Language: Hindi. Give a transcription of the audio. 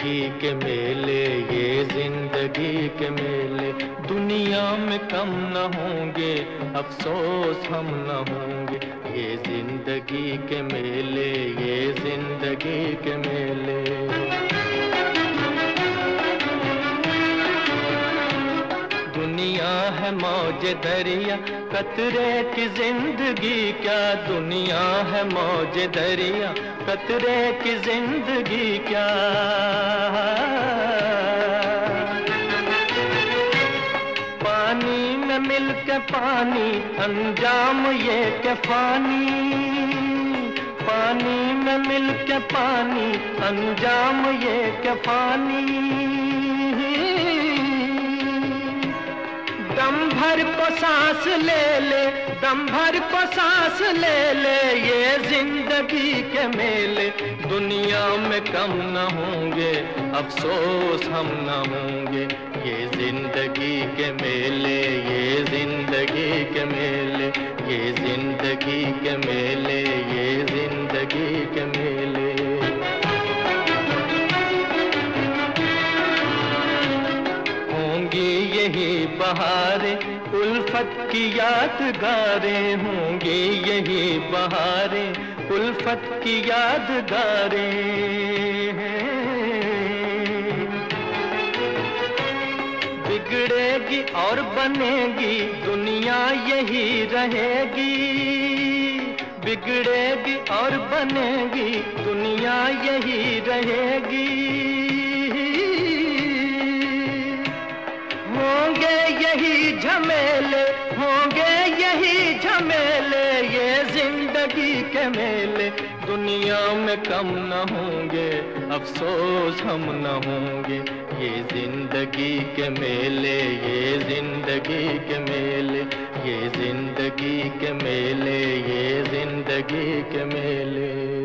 जिंदगी के मेले, ये जिंदगी के मेले। दुनिया में कम न होंगे, अफसोस हम न होंगे। ये जिंदगी के मेले, ये जिंदगी के मेले। दुनिया है मौज दरिया, कतरे की जिंदगी क्या। दुनिया है मौज दरिया, कतरे की जिंदगी क्या। पानी में मिल के पानी, अंजाम ये के फानी। पानी में मिल के पानी, अंजाम ये के फानी। दम भर को सांस ले ले, दम भर को सांस ले ले, ये जिंदगी के मेले। दुनिया में कम न होंगे, अफसोस हम न होंगे। ये जिंदगी के मेले, ये जिंदगी के मेले। ये जिंदगी के मेले, ये जिंदगी के मेले। होंगी यही बहारें, उल्फत की यादगारें। होंगी यही बहारें, उल्फत की यादगारें। बिगड़ेगी और बनेगी, दुनिया यही रहेगी। बिगड़ेगी और बनेगी, दुनिया यही रहेगी। होंगे यही झमेले, होंगे यही झमेले, ये जिंदगी के मेले। दुनिया में कम न होंगे, अफसोस हम न होंगे। ये जिंदगी के मेले, ये जिंदगी के मेले। ये जिंदगी के मेले, ये जिंदगी के मेले।